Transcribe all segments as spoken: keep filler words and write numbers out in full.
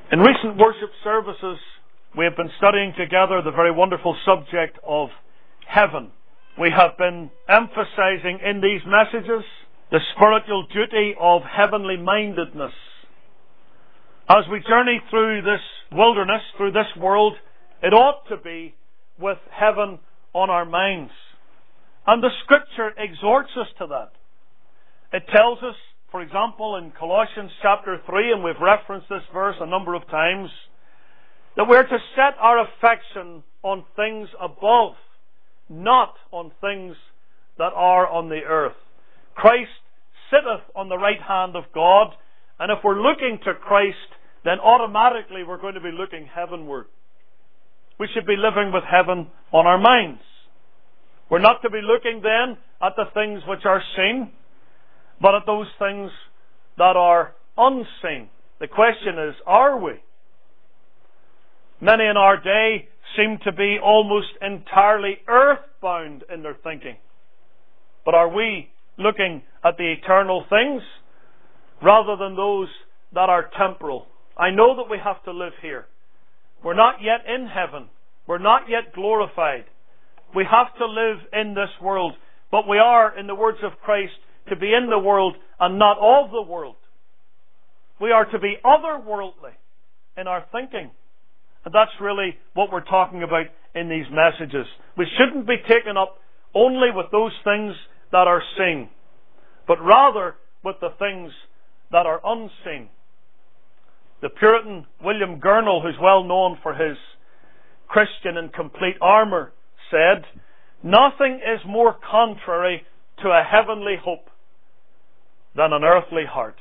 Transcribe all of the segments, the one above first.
In recent worship services, we have been studying together the very wonderful subject of heaven. We have been emphasizing in these messages the spiritual duty of heavenly mindedness. As we journey through this wilderness, through this world, it ought to be with heaven on our minds. And the Scripture exhorts us to that. It tells us, for example, in Colossians chapter three, and we've referenced this verse a number of times, that we're to set our affection on things above, not on things that are on the earth. Christ sitteth on the right hand of God, and if we're looking to Christ, then automatically we're going to be looking heavenward. We should be living with heaven on our minds. We're not to be looking then at the things which are seen, but at those things that are unseen. The question is, are we? Many in our day seem to be almost entirely earthbound in their thinking. But are we looking at the eternal things rather than those that are temporal? I know that we have to live here. We're not yet in heaven. We're not yet glorified. We have to live in this world. But we are, in the words of Christ, to be in the world and not of the world. We are to be otherworldly in our thinking. And that's really what we're talking about in these messages. We shouldn't be taken up only with those things that are seen, but rather with the things that are unseen. The Puritan William Gurnall, who's well known for his Christian in complete armour, said, "Nothing is more contrary to a heavenly hope than an earthly heart."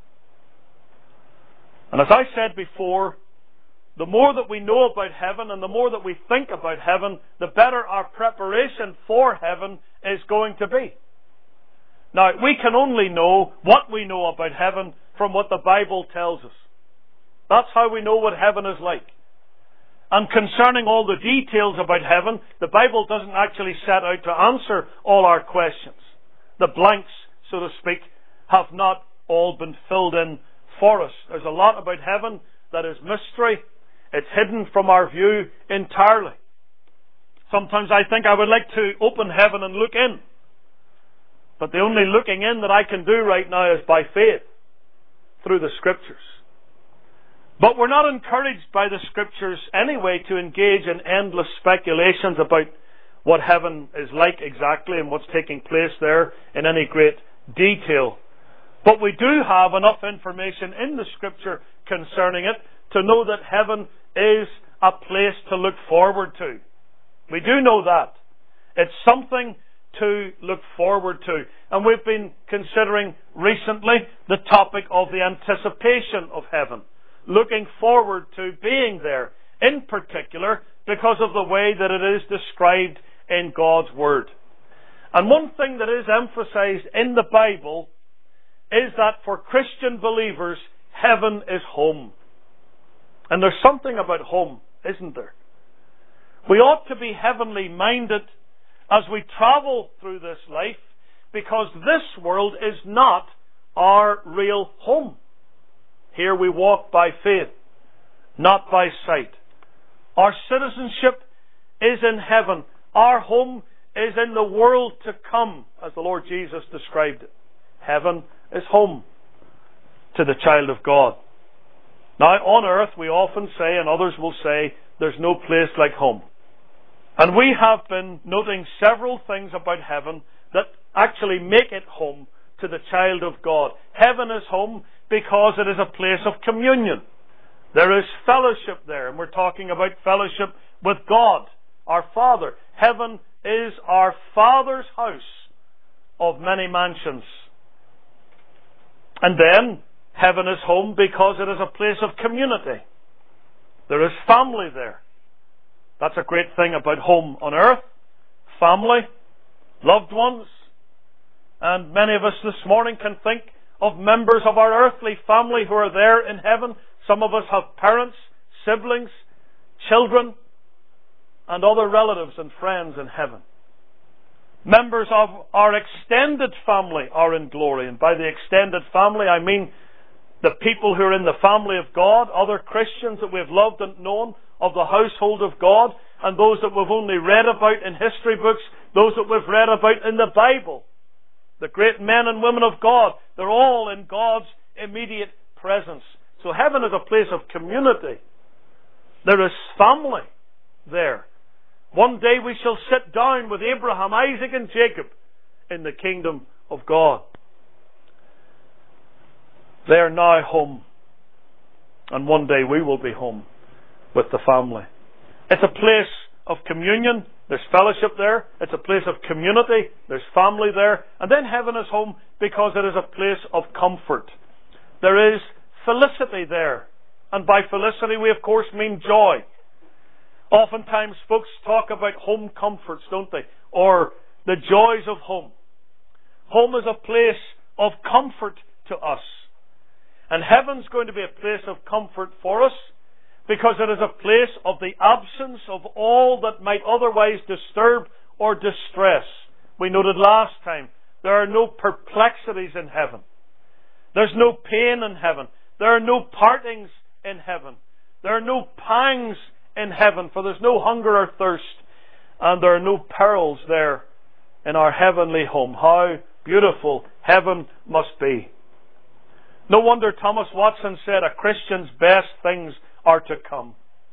And as I said before, the more that we know about heaven and the more that we think about heaven, the better our preparation for heaven is going to be. Now, we can only know what we know about heaven from what the Bible tells us. That's how we know what heaven is like. And concerning all the details about heaven, the Bible doesn't actually set out to answer all our questions. The blanks, so to speak, have not all been filled in for us. There's a lot about heaven that is mystery. It's hidden from our view entirely. Sometimes I think I would like to open heaven and look in. But the only looking in that I can do right now is by faith, through the Scriptures. But we're not encouraged by the Scriptures anyway to engage in endless speculations about what heaven is like exactly and what's taking place there in any great detail. But we do have enough information in the Scripture concerning it to know that heaven is a place to look forward to. We do know that. It's something to look forward to. And we've been considering recently the topic of the anticipation of heaven. Looking forward to being there, in particular because of the way that it is described in God's Word. And one thing that is emphasized in the Bible is that for Christian believers, heaven is home. And there's something about home, isn't there? We ought to be heavenly minded as we travel through this life, because this world is not our real home. Here we walk by faith, not by sight. Our citizenship is in heaven. Our home is in the world to come, as the Lord Jesus described it. Heaven is home to the child of God. Now, on earth, we often say, and others will say, there's no place like home. And we have been noting several things about heaven that actually make it home to the child of God. Heaven is home because it is a place of communion. There is fellowship there, and we're talking about fellowship with God, our Father. Heaven is our Father's house of many mansions. And then, heaven is home because it is a place of community. There is family there. That's a great thing about home on earth. Family, loved ones. And many of us this morning can think of members of our earthly family who are there in heaven. Some of us have parents, siblings, children, and other relatives and friends in heaven. Members of our extended family are in glory. And by the extended family, I mean the people who are in the family of God, other Christians that we've loved and known of the household of God, and those that we've only read about in history books, those that we've read about in the Bible. The great men and women of God, they're all in God's immediate presence. So heaven is a place of community. There is family there. One day we shall sit down with Abraham, Isaac, and Jacob in the kingdom of God. They are now home. And one day we will be home with the family. It's a place of communion. There's fellowship there. It's a place of community. There's family there. And then heaven is home because it is a place of comfort. There is felicity there. And by felicity we of course mean joy. Oftentimes folks talk about home comforts, don't they? Or the joys of home. Home is a place of comfort to us. And heaven's going to be a place of comfort for us because it is a place of the absence of all that might otherwise disturb or distress. We noted last time, there are no perplexities in heaven. There's no pain in heaven. There are no partings in heaven. There are no pangs in heaven, for there's no hunger or thirst, and there are no perils there in our heavenly home. How beautiful heaven must be. No wonder Thomas Watson said, a Christian's best things are to come.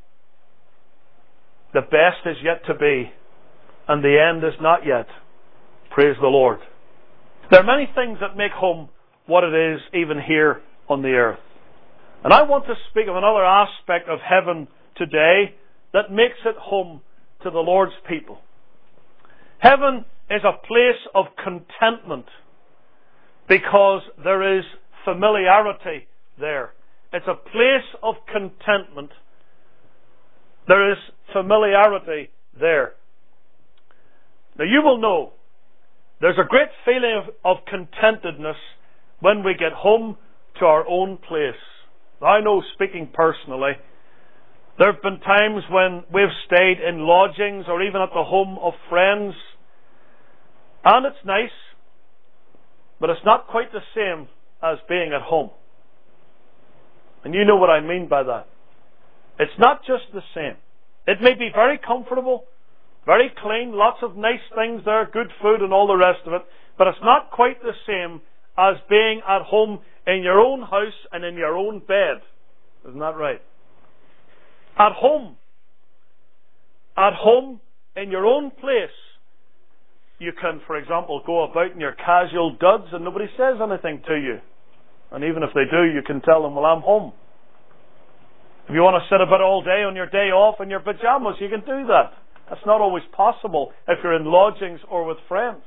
The best is yet to be, and the end is not yet. Praise the Lord. There are many things that make home what it is even here on the earth. And I want to speak of another aspect of heaven today that makes it home to the Lord's people. Heaven is a place of contentment because there is familiarity there. It's a place of contentment. There is familiarity there. Now you will know there's a great feeling of, of contentedness when we get home to our own place. I know, speaking personally, there have been times when we've stayed in lodgings or even at the home of friends, and it's nice, but it's not quite the same as being at home. And you know what I mean by that. It's not just the same. It may be very comfortable, very clean, lots of nice things there, good food and all the rest of it, but it's not quite the same as being at home in your own house and in your own bed. Isn't that right? At home. At home, in your own place, you can, for example, go about in your casual duds and nobody says anything to you. And even if they do, you can tell them, well, I'm home. If you want to sit about all day on your day off in your pajamas, you can do that. That's not always possible if you're in lodgings or with friends.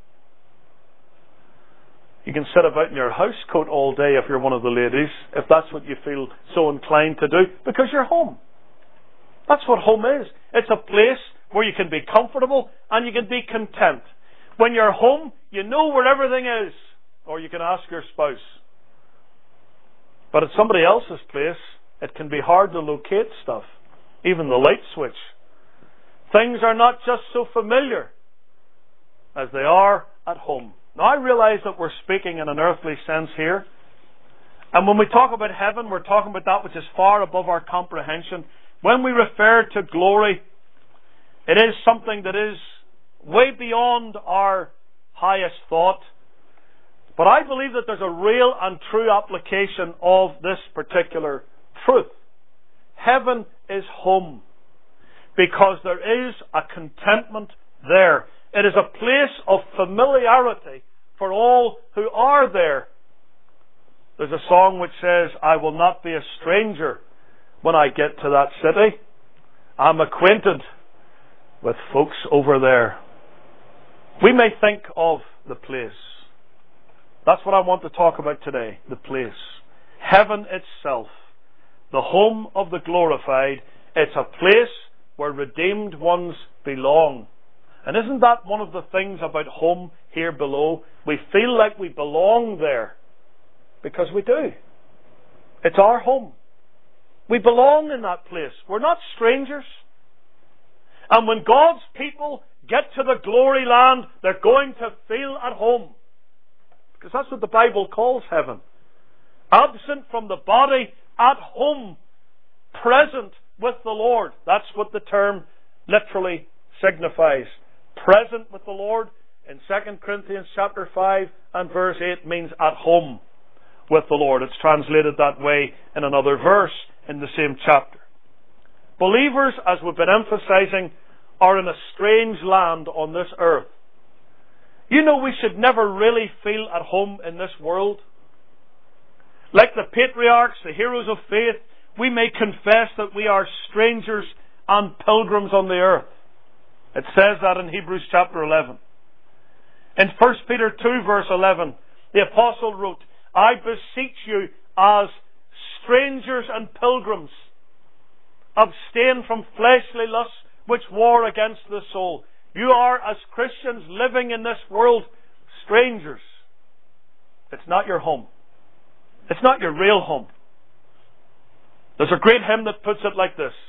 You can sit about in your house coat all day if you're one of the ladies, if that's what you feel so inclined to do, because you're home. That's what home is. It's a place where you can be comfortable and you can be content. When you're home, you know where everything is. Or you can ask your spouse. But at somebody else's place, it can be hard to locate stuff. Even the light switch. Things are not just so familiar as they are at home. Now I realize that we're speaking in an earthly sense here. And when we talk about heaven, we're talking about that which is far above our comprehension. When we refer to glory, it is something that is way beyond our highest thought. But I believe that there's a real and true application of this particular truth. Heaven is home because there is a contentment there. It is a place of familiarity for all who are there. There's a song which says, I will not be a stranger when I get to that city. I'm acquainted with folks over there. We may think of the place. That's what I want to talk about today, the place. Heaven itself, the home of the glorified. It's a place where redeemed ones belong. And isn't that one of the things about home here below? We feel like we belong there because we do. It's our home. We belong in that place. We're not strangers. And when God's people get to the glory land, they're going to feel at home. Because that's what the Bible calls heaven. Absent from the body, at home, present with the Lord. That's what the term literally signifies. Present with the Lord in Second Corinthians chapter five and verse eight means at home with the Lord. It's translated that way in another verse in the same chapter. Believers, as we've been emphasizing, are in a strange land on this earth. You know, we should never really feel at home in this world. Like the patriarchs, the heroes of faith, we may confess that we are strangers and pilgrims on the earth. It says that in Hebrews chapter eleven. In First Peter two verse eleven, the apostle wrote, I beseech you as strangers and pilgrims, abstain from fleshly lusts which war against the soul. You are, as Christians living in this world, strangers. It's not your home. It's not your real home. There's a great hymn that puts it like this.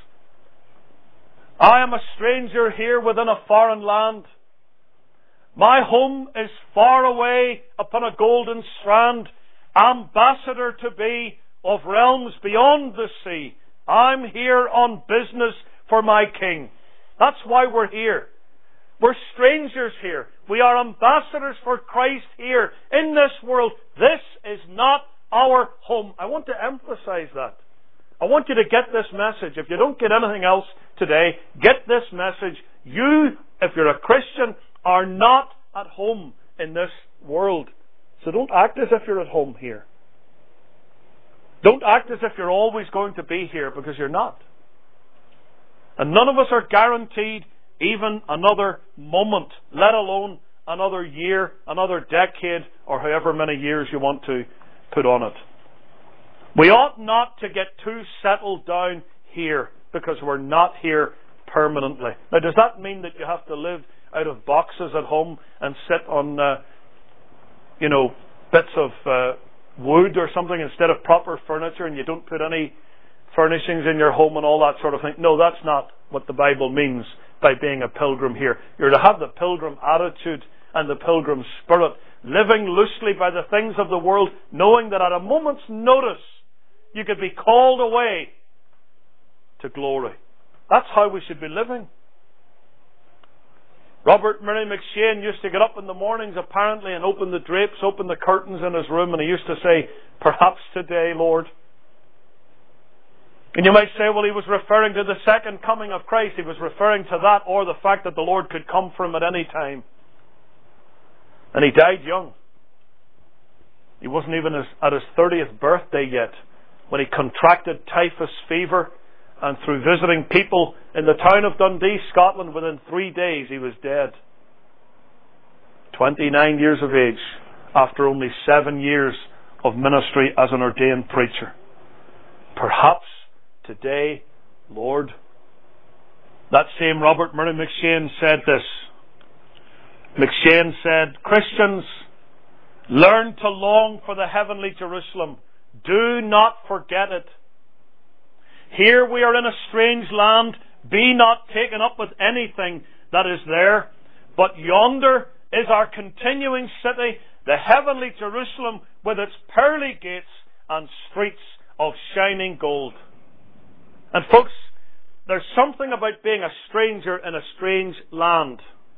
I am a stranger here within a foreign land. My home is far away upon a golden strand, ambassador to be of realms beyond the sea. I'm here on business for my King. That's why we're here. We're strangers here. We are ambassadors for Christ here in this world. This is not our home. I want to emphasize that. I want you to get this message. If you don't get anything else today, get this message. You, if you're a Christian, are not at home in this world. So don't act as if you're at home here. Don't act as if you're always going to be here, because you're not. And none of us are guaranteed even another moment, let alone another year, another decade, or however many years you want to put on it. We ought not to get too settled down here, because we're not here permanently. Now, does that mean that you have to live out of boxes at home and sit on, uh, you know, bits of uh, wood or something instead of proper furniture, and you don't put any furnishings in your home and all that sort of thing? No, that's not what the Bible means by being a pilgrim here. You're to have the pilgrim attitude and the pilgrim spirit, living loosely by the things of the world, knowing that at a moment's notice you could be called away to glory. That's how we should be living. Robert Murray McCheyne used to get up in the mornings apparently and open the drapes, open the curtains in his room, and he used to say, perhaps today, Lord. And you might say, well, he was referring to the second coming of Christ. He was referring to that, or the fact that the Lord could come for him at any time. And he died young. He wasn't even at his thirtieth birthday yet when he contracted typhus fever, and through visiting people in the town of Dundee, Scotland, within three days he was dead. twenty-nine years of age, after only seven years of ministry as an ordained preacher. Perhaps today, Lord. That same Robert Murray McCheyne said this. McCheyne said, Christians, learn to long for the heavenly Jerusalem. Do not forget it. Here we are in a strange land. Be not taken up with anything that is there. But yonder is our continuing city, the heavenly Jerusalem, with its pearly gates and streets of shining gold. And folks, there's something about being a stranger in a strange land,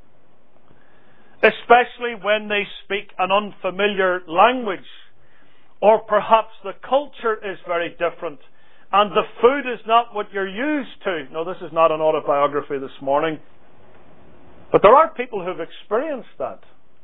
especially when they speak an unfamiliar language, or perhaps the culture is very different and the food is not what you're used to. No, this is not an autobiography this morning, but there are people who've experienced that.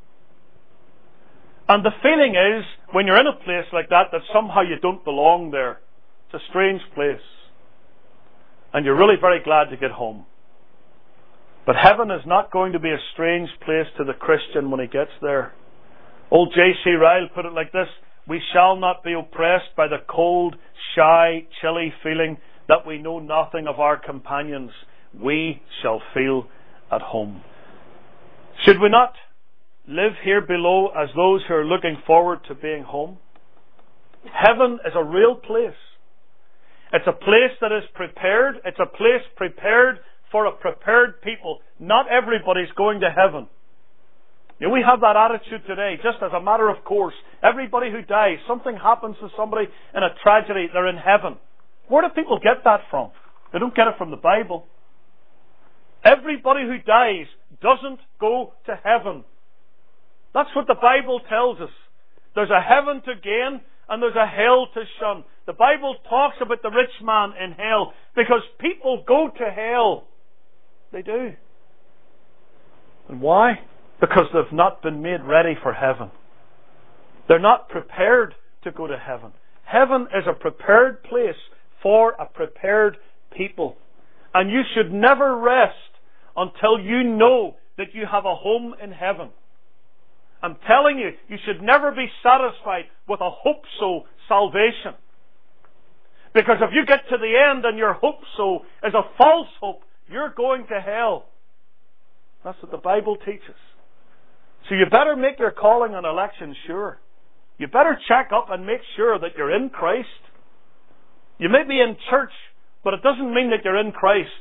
And the feeling is, when you're in a place like that, that somehow you don't belong there. It's a strange place. And you're really very glad to get home. But heaven is not going to be a strange place to the Christian when he gets there. Old J C Ryle put it like this: we shall not be oppressed by the cold, shy, chilly feeling that we know nothing of our companions. We shall feel at home. Should we not live here below as those who are looking forward to being home? Heaven is a real place. It's a place that is prepared. It's a place prepared for a prepared people. Not everybody's going to heaven. You know, we have that attitude today, just as a matter of course. Everybody who dies, something happens to somebody in a tragedy, they're in heaven. Where do people get that from? They don't get it from the Bible. Everybody who dies doesn't go to heaven. That's what the Bible tells us. There's a heaven to gain and there's a hell to shun. The Bible talks about the rich man in hell because people go to hell. They do. And why? Because they've not been made ready for heaven. They're not prepared to go to heaven. Heaven is a prepared place for a prepared people. And you should never rest until you know that you have a home in heaven. I'm telling you, you should never be satisfied with a hope-so salvation. Because if you get to the end and your hope-so is a false hope, you're going to hell. That's what the Bible teaches. So you better make your calling and election sure. You better check up and make sure that you're in Christ. You may be in church, but it doesn't mean that you're in Christ.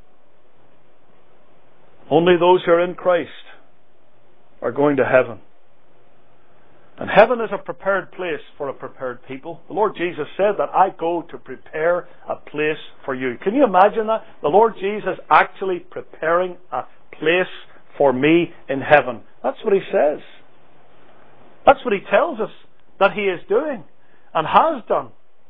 Only those who are in Christ are going to heaven. And heaven is a prepared place for a prepared people. The Lord Jesus said that I go to prepare a place for you. Can you imagine that? The Lord Jesus actually preparing a place for me in heaven. That's what He says. That's what He tells us that He is doing and has done.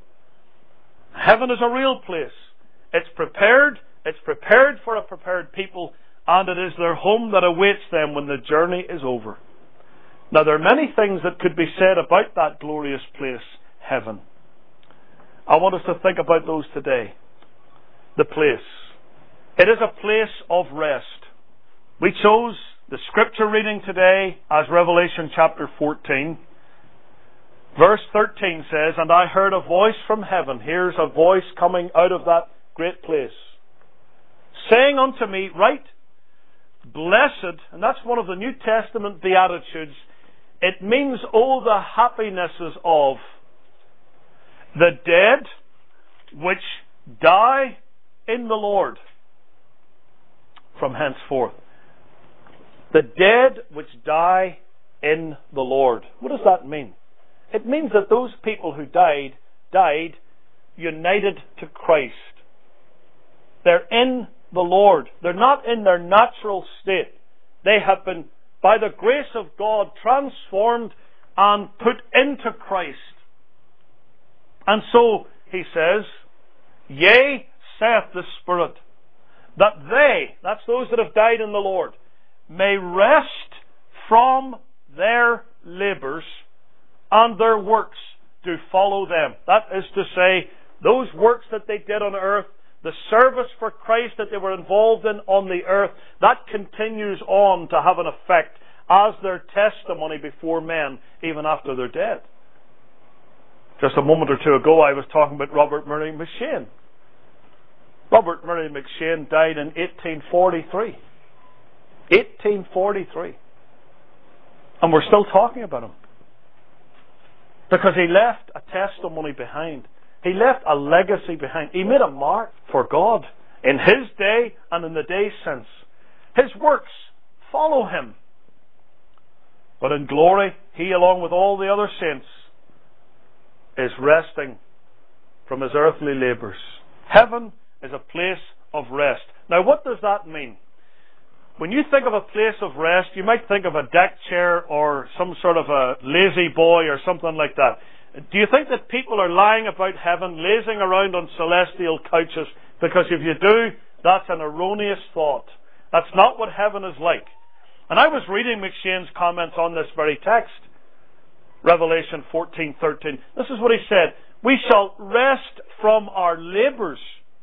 Heaven is a real place. It's prepared. It's prepared for a prepared people, and it is their home that awaits them when the journey is over. Now, there are many things that could be said about that glorious place, heaven. I want us to think about those today. The place. It is a place of rest. We chose the scripture reading today as Revelation chapter fourteen. Verse thirteen says, and I heard a voice from heaven. Here's a voice coming out of that great place, saying unto me, write, blessed, and that's one of the New Testament Beatitudes. It means, oh, the happinesses of the dead which die in the Lord from henceforth. The dead which die in the Lord. What does that mean? It means that those people who died, died united to Christ. They're in the Lord. They're not in their natural state. They have been, by the grace of God, transformed and put into Christ. And so, he says, yea, saith the Spirit, that they, that's those that have died in the Lord, may rest from their labours, and their works do follow them. That is to say, those works that they did on earth, the service for Christ that they were involved in on the earth, that continues on to have an effect as their testimony before men, even after they're dead. Just a moment or two ago, I was talking about Robert Murray M'Cheyne. Robert Murray M'Cheyne died in eighteen forty-three. eighteen forty-three. And we're still talking about him. Because he left a testimony behind. He left a legacy behind. He made a mark for God in his day and in the days since. His works follow him. But in glory, he, along with all the other saints, is resting from his earthly labours. Heaven is a place of rest. Now, what does that mean? When you think of a place of rest, you might think of a deck chair or some sort of a lazy boy or something like that. Do you think that people are lying about heaven, lazing around on celestial couches? Because if you do, that's an erroneous thought. That's not what heaven is like. And I was reading M'Cheyne's comments on this very text, Revelation fourteen thirteen. This is what he said. We shall rest from our labours.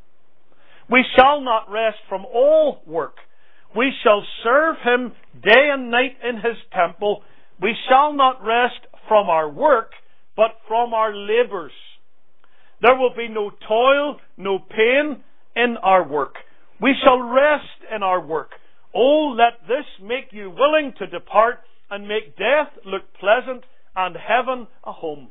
We shall not rest from all work. We shall serve him day and night in his temple. We shall not rest from our work, but from our labours. There will be no toil, no pain in our work. We shall rest in our work. Oh, let this make you willing to depart and make death look pleasant and heaven a home.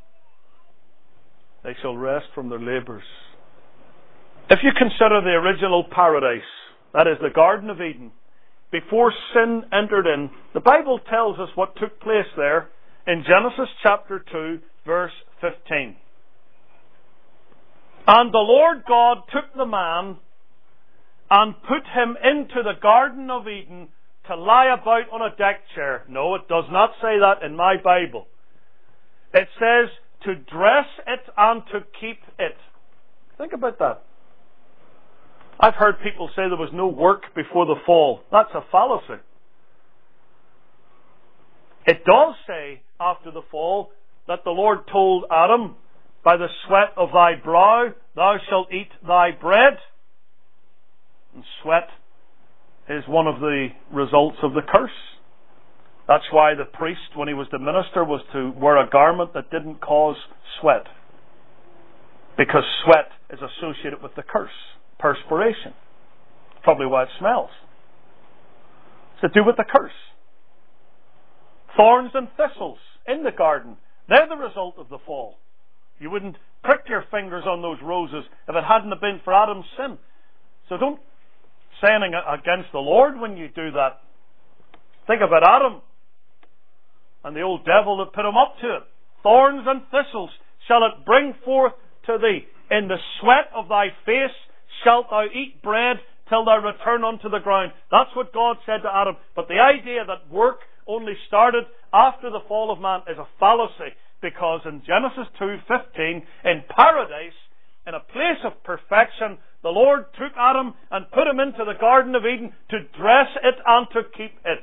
They shall rest from their labours. If you consider the original paradise, that is the Garden of Eden, before sin entered in, the Bible tells us what took place there in Genesis chapter two, verse fifteen. And the Lord God took the man and put him into the Garden of Eden to lie about on a deck chair. No, it does not say that in my Bible. It says to dress it and to keep it. Think about that. I've heard people say there was no work before the fall. That's a fallacy. It does say after the fall that the Lord told Adam, by the sweat of thy brow thou shalt eat thy bread. And sweat is one of the results of the curse. That's why the priest, when he was the minister, was to wear a garment that didn't cause sweat. Because sweat is associated with the curse. Perspiration. Probably why it smells. It's to do with the curse. Thorns and thistles in the garden. They're the result of the fall. You wouldn't prick your fingers on those roses if it hadn't have been for Adam's sin. So don't say anything against the Lord when you do that. Think about Adam and the old devil that put him up to it. Thorns and thistles shall it bring forth to thee. In the sweat of thy face shalt thou eat bread till thou return unto the ground. That's what God said to Adam. But the idea that work only started after the fall of man is a fallacy, because in Genesis two fifteen, in paradise, in a place of perfection, the Lord took Adam and put him into the Garden of Eden to dress it and to keep it.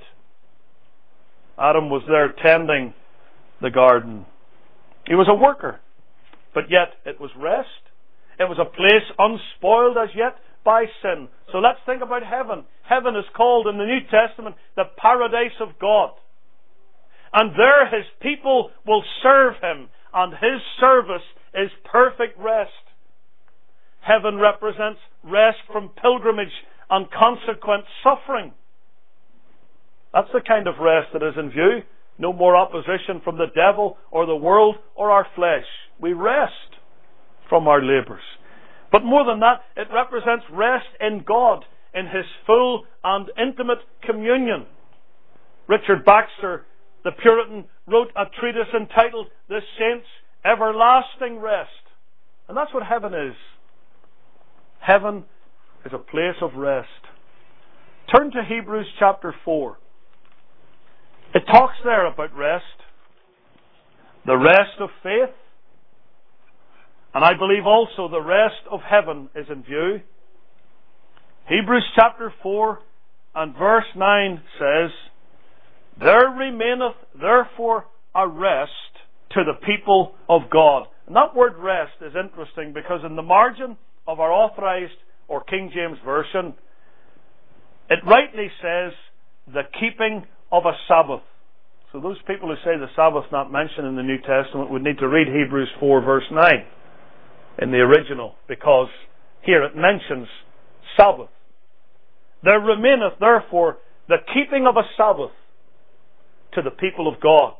Adam was there tending the garden. He was a worker, but yet it was rest. It was a place unspoiled as yet by sin. So let's think about heaven. Heaven is called in the New Testament the paradise of God. And there His people will serve Him, and His service is perfect rest. Heaven represents rest from pilgrimage and consequent suffering. That's the kind of rest that is in view. No more opposition from the devil or the world or our flesh. We rest from our labours. But more than that, it represents rest in God, in His full and intimate communion. Richard Baxter, the Puritan, wrote a treatise entitled The Saints' Everlasting Rest. And that's what heaven is. Heaven is a place of rest. Turn to Hebrews chapter four. It talks there about rest. The rest of faith. And I believe also the rest of heaven is in view. Hebrews chapter four and verse nine says, There remaineth therefore a rest to the people of God. And that word rest is interesting, because in the margin of our Authorized or King James Version, it rightly says, the keeping of a Sabbath. So those people who say the Sabbath not mentioned in the New Testament would need to read Hebrews four verse nine in the original, because here it mentions Sabbath. There remaineth therefore the keeping of a Sabbath to the people of God.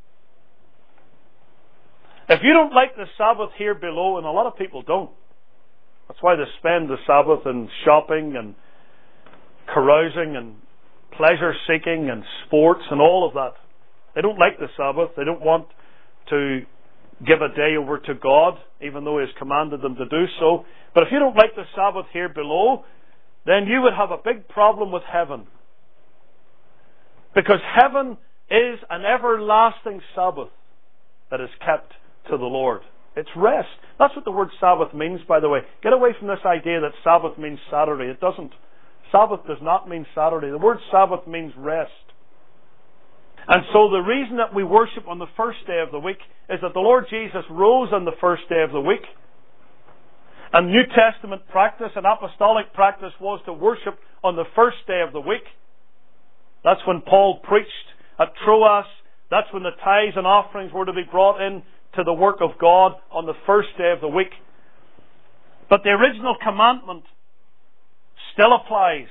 If you don't like the Sabbath here below, and a lot of people don't, that's why they spend the Sabbath in shopping and carousing and pleasure seeking and sports and all of that. They don't like the Sabbath. They don't want to give a day over to God, even though He has commanded them to do so. But if you don't like the Sabbath here below, then you would have a big problem with heaven. Because heaven is an everlasting Sabbath that is kept to the Lord. It's rest. That's what the word Sabbath means, by the way. Get away from this idea that Sabbath means Saturday. It doesn't. Sabbath does not mean Saturday. The word Sabbath means rest. And so the reason that we worship on the first day of the week is that the Lord Jesus rose on the first day of the week. And New Testament practice and apostolic practice was to worship on the first day of the week. That's when Paul preached at Troas. That's when the tithes and offerings were to be brought in to the work of God on the first day of the week. But the original commandment still applies.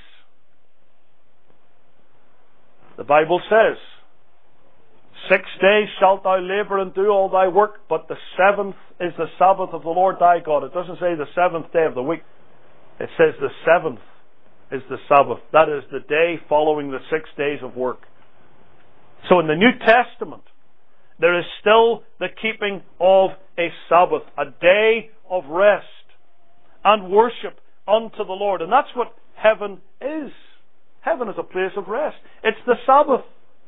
The Bible says, Six days shalt thou labour and do all thy work, but the seventh is the Sabbath of the Lord thy God. It doesn't say the seventh day of the week. It says the seventh is the Sabbath. That is the day following the six days of work. So in the New Testament, there is still the keeping of a Sabbath, a day of rest and worship unto the Lord. And that's what heaven is. Heaven is a place of rest. It's the Sabbath.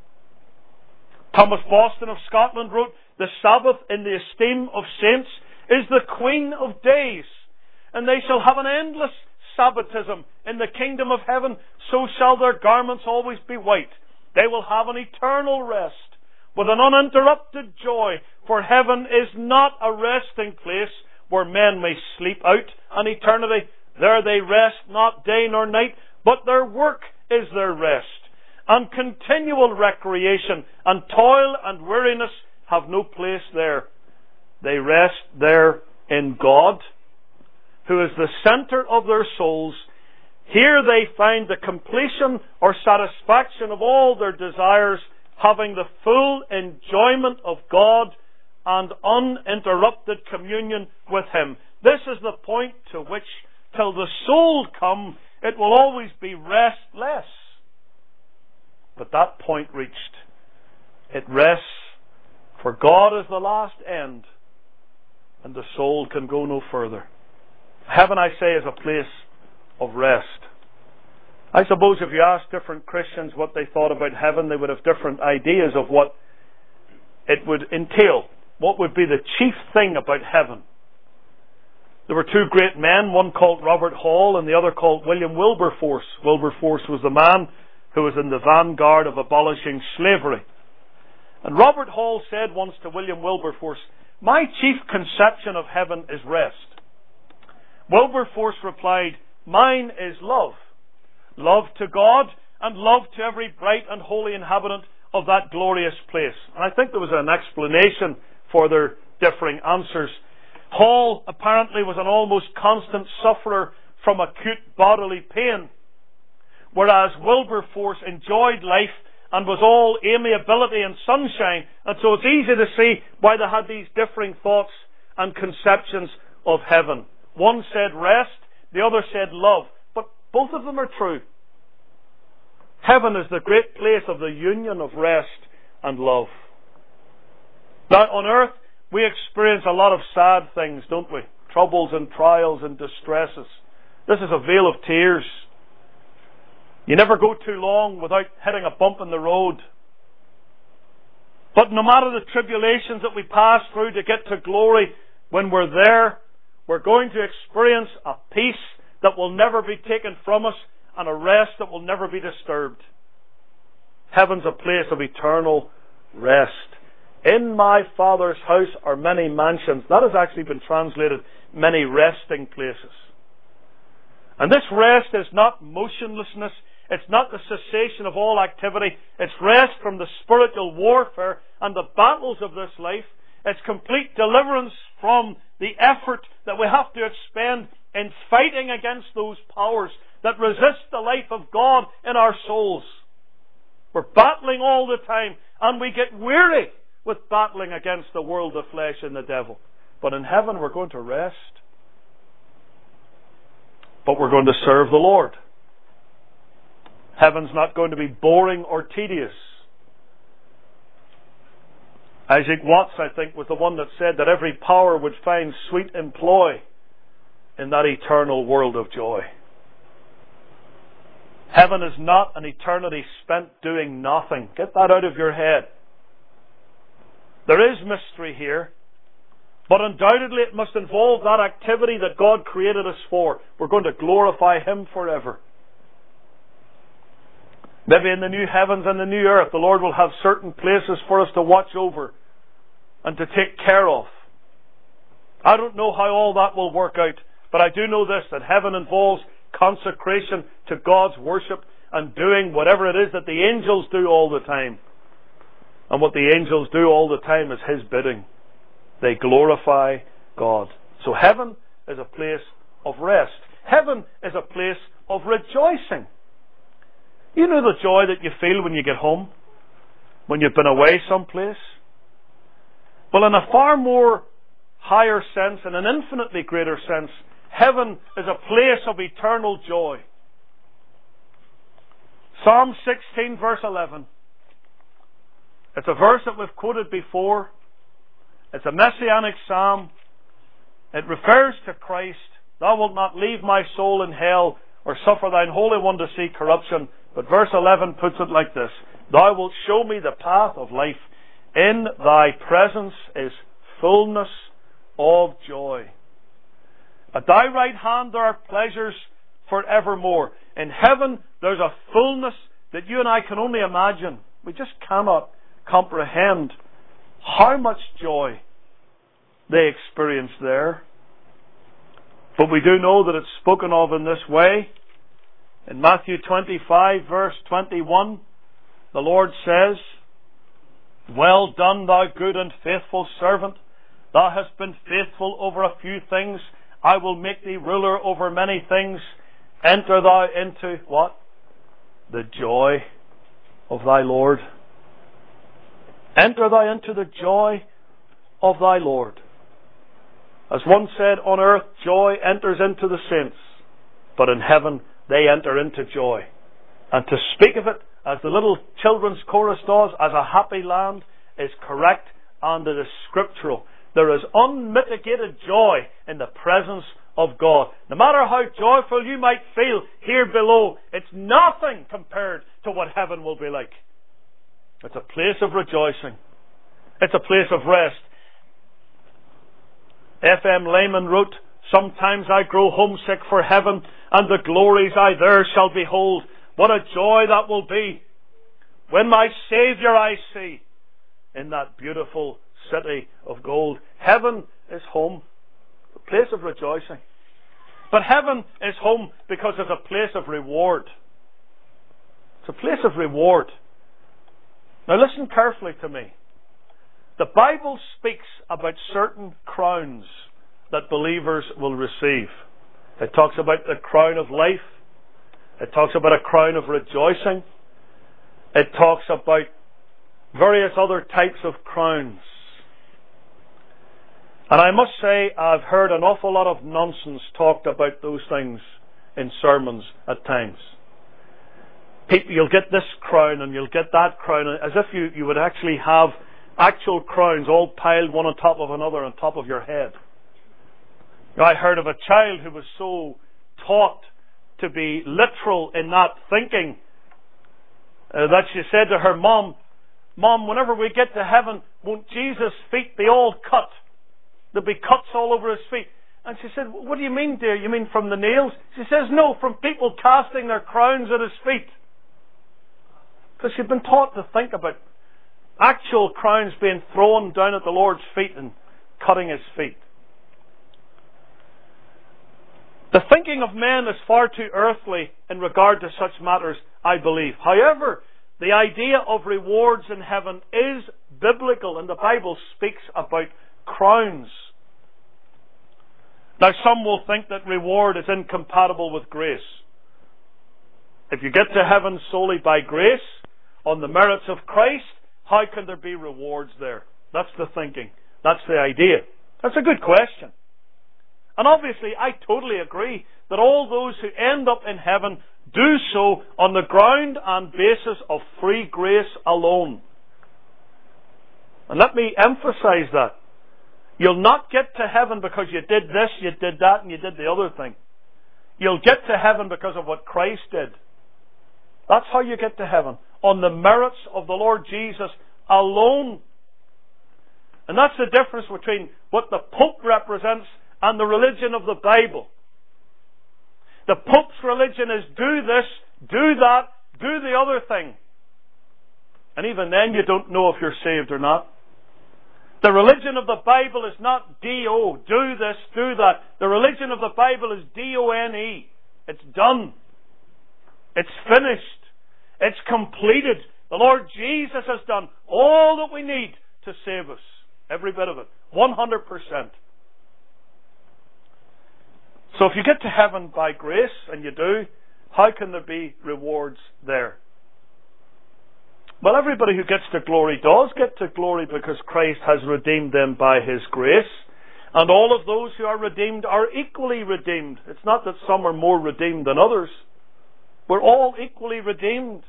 Thomas Boston of Scotland wrote, "The Sabbath in the esteem of saints is the queen of days, and they shall have an endless Sabbatism in the kingdom of heaven, so shall their garments always be white. They will have an eternal rest with an uninterrupted joy, for heaven is not a resting place where men may sleep out an eternity. There they rest not day nor night, but their work is their rest. And continual recreation and toil and weariness have no place there. They rest there in God, who is the center of their souls. Here they find the completion or satisfaction of all their desires, having the full enjoyment of God and uninterrupted communion with Him." This is the point to which, till the soul come, it will always be restless. But that point reached, it rests, for God is the last end, and the soul can go no further. Heaven, I say, is a place of rest. I suppose if you asked different Christians what they thought about heaven, they would have different ideas of what it would entail. What would be the chief thing about heaven? There were two great men, one called Robert Hall and the other called William Wilberforce. Wilberforce was the man who was in the vanguard of abolishing slavery. And Robert Hall said once to William Wilberforce, "My chief conception of heaven is rest." Wilberforce replied, "Mine is love. Love to God and love to every bright and holy inhabitant of that glorious place." And I think there was an explanation for their differing answers. Hall apparently was an almost constant sufferer from acute bodily pain, whereas Wilberforce enjoyed life and was all amiability and sunshine. And so it's easy to see why they had these differing thoughts and conceptions of heaven. One said rest, the other said love. But both of them are true. Heaven is the great place of the union of rest and love. Now, on earth, we experience a lot of sad things, don't we? Troubles and trials and distresses. This is a vale of tears. You never go too long without hitting a bump in the road. But no matter the tribulations that we pass through to get to glory, when we're there, we're going to experience a peace that will never be taken from us and a rest that will never be disturbed. Heaven's a place of eternal rest. "In my Father's house are many mansions." That has actually been translated, many resting places. And this rest is not motionlessness. It's not the cessation of all activity. It's rest from the spiritual warfare and the battles of this life. It's complete deliverance from the effort that we have to expend in fighting against those powers that resist the life of God in our souls. We're battling all the time, and we get weary with battling against the world, the flesh, and the devil. But in heaven, we're going to rest. But we're going to serve the Lord. Heaven's not going to be boring or tedious. Isaac Watts, I think, was the one that said that every power would find sweet employ in that eternal world of joy. Heaven is not an eternity spent doing nothing. Get that out of your head. There is mystery here, but undoubtedly it must involve that activity that God created us for. We're going to glorify Him forever. Maybe in the new heavens and the new earth, the Lord will have certain places for us to watch over and to take care of. I don't know how all that will work out, but I do know this, that heaven involves consecration to God's worship and doing whatever it is that the angels do all the time. And what the angels do all the time is His bidding. They glorify God. So heaven is a place of rest. Heaven is a place of rejoicing. You know the joy that you feel when you get home? When you've been away someplace? Well, in a far more higher sense, in an infinitely greater sense, heaven is a place of eternal joy. Psalm sixteen, verse eleven. It's a verse that we've quoted before. It's a messianic psalm. It refers to Christ. Thou wilt not leave my soul in hell, or suffer thine Holy One to see corruption. But verse eleven puts it like this: Thou wilt show me the path of life. In thy presence is fullness of joy. At thy right hand there are pleasures forevermore. In heaven there's a fullness that you and I can only imagine. We just cannot comprehend how much joy they experience there. But we do know that it's spoken of in this way. In Matthew twenty-five, verse twenty-one, the Lord says, Well done, thou good and faithful servant. Thou hast been faithful over a few things. I will make thee ruler over many things. Enter thou into what? The joy of thy Lord. Enter thou into the joy of thy Lord. As one said, on earth joy enters into the saints, but in heaven they enter into joy. And to speak of it, as the little children's chorus does, as a happy land, is correct and it is scriptural. There is unmitigated joy in the presence of God. No matter how joyful you might feel here below, it's nothing compared to what heaven will be like. It's a place of rejoicing. It's a place of rest. F M Lehman wrote, Sometimes I grow homesick for heaven, and the glories I there shall behold. What a joy that will be when my Saviour I see in that beautiful city of gold. Heaven is home, a place of rejoicing. But heaven is home because it's a place of reward. It's a place of reward. Now listen carefully to me. The Bible speaks about certain crowns that believers will receive. It talks about the crown of life. It talks about a crown of rejoicing. It talks about various other types of crowns. And I must say, I've heard an awful lot of nonsense talked about those things in sermons at times. People, you'll get this crown and you'll get that crown, as if you, you would actually have actual crowns all piled one on top of another on top of your head. I heard of a child who was so taught to be literal in that thinking uh, that she said to her mom, Mom, whenever we get to heaven, won't Jesus' feet be all cut? There'll be cuts all over his feet. And she said, What do you mean, dear? You mean from the nails? She says, No, from people casting their crowns at his feet. Because she'd been taught to think about actual crowns being thrown down at the Lord's feet and cutting his feet. The thinking of men is far too earthly in regard to such matters, I believe. However, the idea of rewards in heaven is biblical, and the Bible speaks about crowns. Now, some will think that reward is incompatible with grace. If you get to heaven solely by grace, on the merits of Christ, how can there be rewards there? That's the thinking. That's the idea. That's a good question. And obviously, I totally agree that all those who end up in heaven do so on the ground and basis of free grace alone. And let me emphasize that. You'll not get to heaven because you did this, you did that, and you did the other thing. You'll get to heaven because of what Christ did. That's how you get to heaven. On the merits of the Lord Jesus alone. And that's the difference between what the Pope represents and the religion of the Bible. The Pope's religion is do this, do that, do the other thing. And even then you don't know if you're saved or not. The religion of the Bible is not D O, do this, do that. The religion of the Bible is D O N E. It's done. It's finished. It's completed. The Lord Jesus has done all that we need to save us. Every bit of it. one hundred percent. So if you get to heaven by grace, and you do, how can there be rewards there? Well, everybody who gets to glory does get to glory because Christ has redeemed them by His grace. And all of those who are redeemed are equally redeemed. It's not that some are more redeemed than others. We're all equally redeemed.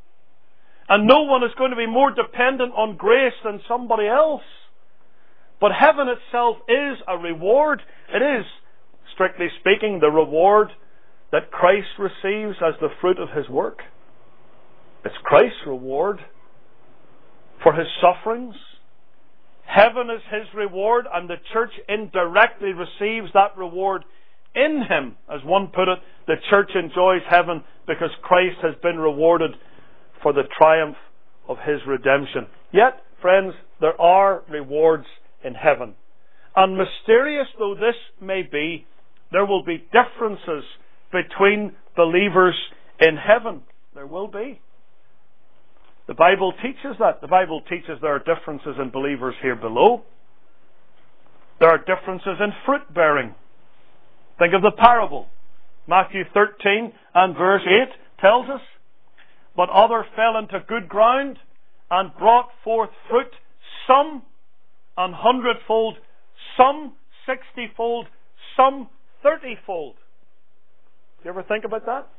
And no one is going to be more dependent on grace than somebody else. But heaven itself is a reward. It is, strictly speaking, the reward that Christ receives as the fruit of His work. It's Christ's reward for His sufferings. Heaven is His reward, and the church indirectly receives that reward in Him. As one put it, the church enjoys heaven because Christ has been rewarded for the triumph of His redemption. Yet, friends, there are rewards in heaven. And mysterious though this may be, there will be differences between believers in heaven. There will be. The Bible teaches that. The Bible teaches there are differences in believers here below. There are differences in fruit bearing. Think of the parable. Matthew thirteen and verse eight tells us, "But other fell into good ground and brought forth fruit, some an hundredfold, some sixtyfold, some thirtyfold." Do you ever think about that?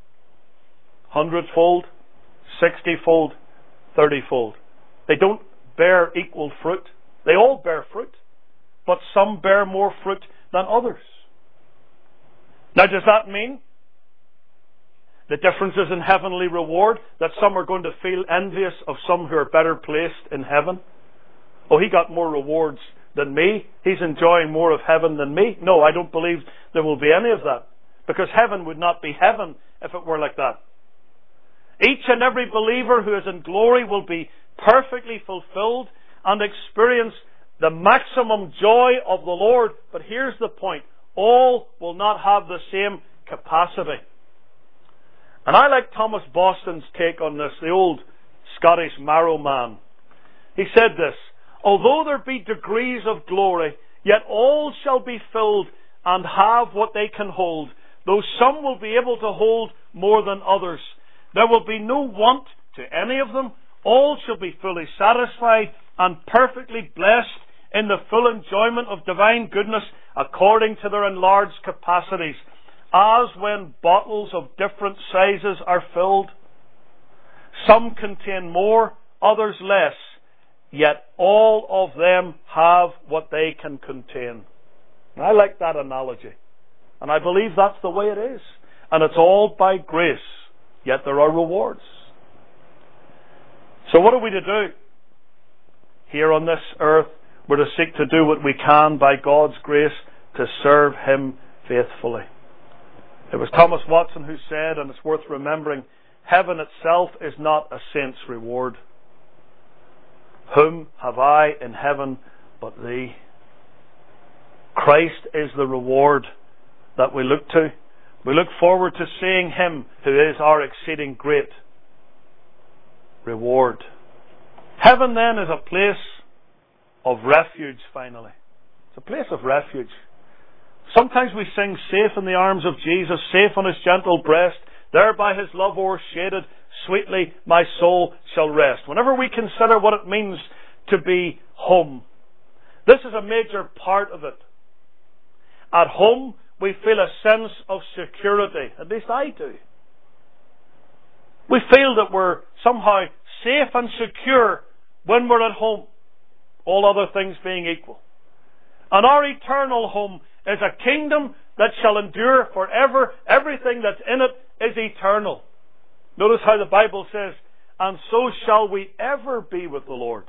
Hundredfold, sixtyfold, thirtyfold. They don't bear equal fruit. They all bear fruit, but some bear more fruit than others. Now, does that mean the differences in heavenly reward, that some are going to feel envious of some who are better placed in heaven? Oh, he got more rewards than me. He's enjoying more of heaven than me. No, I don't believe there will be any of that, because heaven would not be heaven if it were like that. Each and every believer who is in glory will be perfectly fulfilled and experience the maximum joy of the Lord. But here's the point. All will not have the same capacity. And I like Thomas Boston's take on this, the old Scottish marrow man. He said this, "Although there be degrees of glory, yet all shall be filled and have what they can hold, though some will be able to hold more than others. There will be no want to any of them. All shall be fully satisfied and perfectly blessed in the full enjoyment of divine goodness according to their enlarged capacities, as when bottles of different sizes are filled. Some contain more, others less, yet all of them have what they can contain." And I like that analogy. And I believe that's the way it is. And it's all by grace. Yet there are rewards. So what are we to do? Here on this earth, we're to seek to do what we can by God's grace to serve Him faithfully. It was Thomas Watson who said, and it's worth remembering, heaven itself is not a saint's reward. Whom have I in heaven but Thee? Christ is the reward that we look to. We look forward to seeing Him who is our exceeding great reward. Heaven then is a place of refuge, finally. It's a place of refuge. Sometimes we sing, "Safe in the arms of Jesus, safe on His gentle breast, there by His love o'ershaded, sweetly my soul shall rest." Whenever we consider what it means to be home, this is a major part of it. At home, we feel a sense of security. At least I do. We feel that we're somehow safe and secure when we're at home, all other things being equal. And our eternal home is a kingdom that shall endure forever. Everything that's in it is eternal. Notice how the Bible says, "And so shall we ever be with the Lord."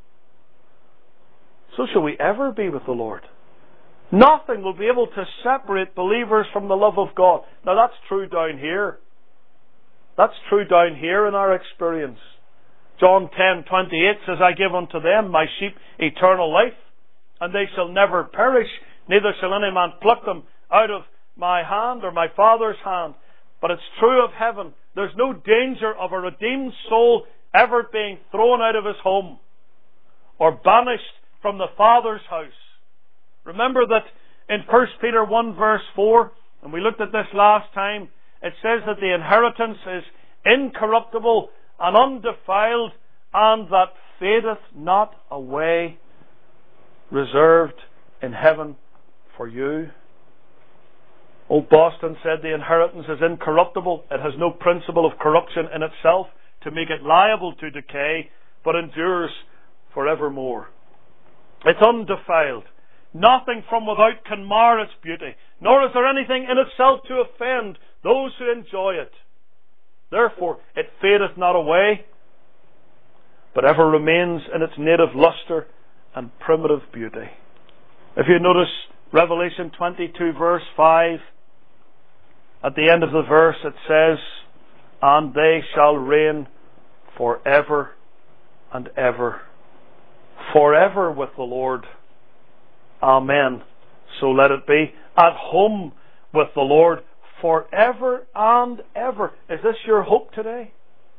So shall we ever be with the Lord. Nothing will be able to separate believers from the love of God. Now that's true down here. That's true down here in our experience. John ten twenty-eight says, "I give unto them, my sheep, eternal life, and they shall never perish, neither shall any man pluck them out of my hand or my Father's hand." But it's true of heaven. There's no danger of a redeemed soul ever being thrown out of his home or banished from the Father's house. Remember that in First Peter one verse four, and we looked at this last time, it says that the inheritance is incorruptible and undefiled, and that fadeth not away, reserved in heaven for you. Old Boston said the inheritance is incorruptible. It has no principle of corruption in itself to make it liable to decay, but endures forevermore. It's undefiled. Nothing from without can mar its beauty, nor is there anything in itself to offend those who enjoy it. Therefore, it fadeth not away, but ever remains in its native lustre and primitive beauty. If you notice Revelation twenty-two verse five, at the end of the verse it says, and they shall reign forever and ever. Forever with the Lord. Amen. So let it be. At home with the Lord forever and ever. Is this your hope today?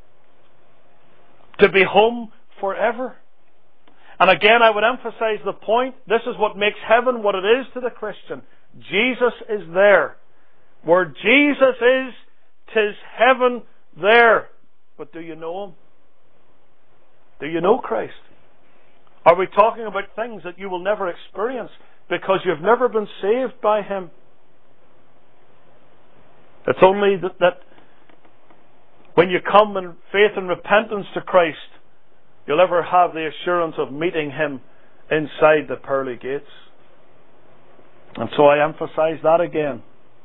To be home forever? And again, I would emphasize the point. This is what makes heaven what it is to the Christian. Jesus is there. Where Jesus is, 'tis heaven there. But do you know Him? Do you know Christ? Are we talking about things that you will never experience because you've never been saved by Him? It's only that, that when you come in faith and repentance to Christ, you'll ever have the assurance of meeting Him inside the pearly gates. And so I emphasize that again.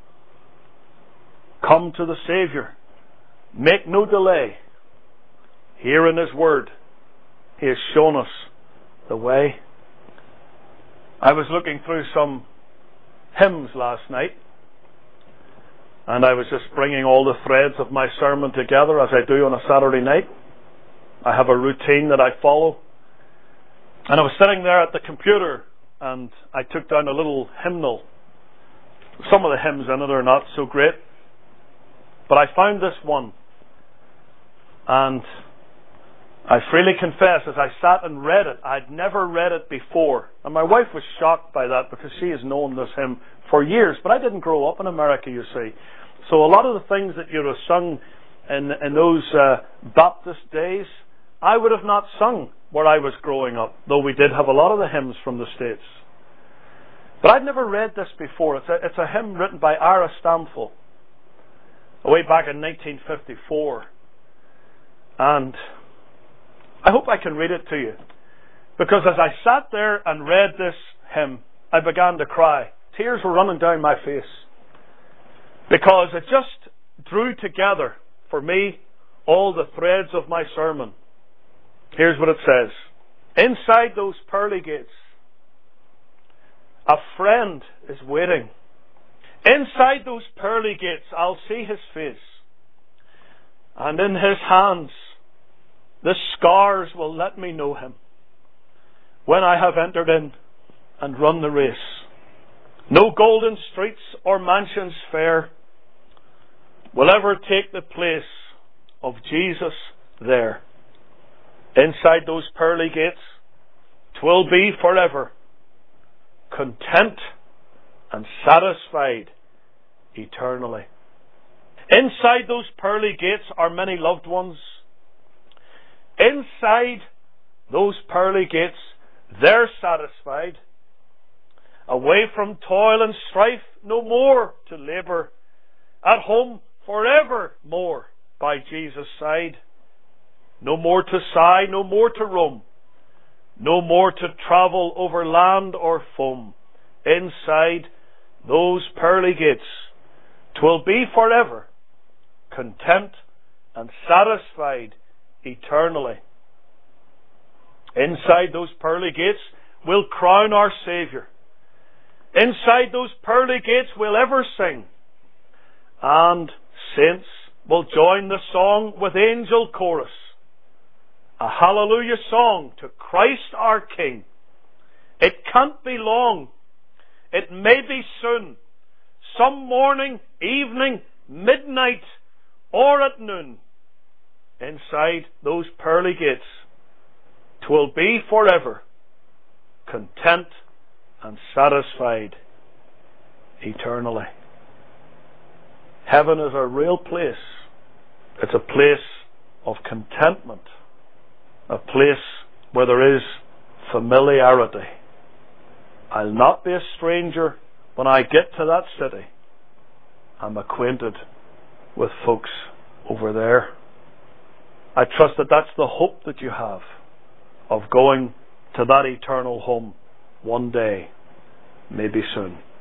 Come to the Saviour. Make no delay. Here in His Word, He has shown us the way. I was looking through some hymns last night, and I was just bringing all the threads of my sermon together as I do on a Saturday night. I have a routine that I follow. And I was sitting there at the computer, and I took down a little hymnal. Some of the hymns in it are not so great, but I found this one, and I freely confess, as I sat and read it, I'd never read it before. And my wife was shocked by that because she has known this hymn for years. But I didn't grow up in America, you see. So a lot of the things that you'd have sung in, in those uh, Baptist days, I would have not sung where I was growing up, though we did have a lot of the hymns from the States. But I'd never read this before. It's a, it's a hymn written by Ira Stamfel, way back in nineteen fifty-four. And I hope I can read it to you, because as I sat there and read this hymn, I began to cry. Tears were running down my face, because it just drew together for me all the threads of my sermon. Here's what it says. Inside those pearly gates, a friend is waiting. Inside those pearly gates, I'll see His face, and in His hands the scars will let me know Him when I have entered in and run the race. No golden streets or mansions fair will ever take the place of Jesus there. Inside those pearly gates, 'twill be forever content and satisfied eternally. Inside those pearly gates are many loved ones. Inside those pearly gates, they're satisfied. Away from toil and strife, no more to labour. At home forever more by Jesus' side. No more to sigh, no more to roam. No more to travel over land or foam. Inside those pearly gates, 'twill be forever content and satisfied eternally. Inside those pearly gates, we'll crown our Saviour. Inside those pearly gates, we'll ever sing. And saints will join the song with angel chorus. A hallelujah song to Christ our King. It can't be long. It may be soon. Some morning, evening, midnight, or at noon. Inside those pearly gates, 'twill be forever content and satisfied eternally. Heaven is a real place. It's a place of contentment, a place where there is familiarity. I'll not be a stranger when I get to that city. I'm acquainted with folks over there. I trust that that's the hope that you have of going to that eternal home one day, maybe soon.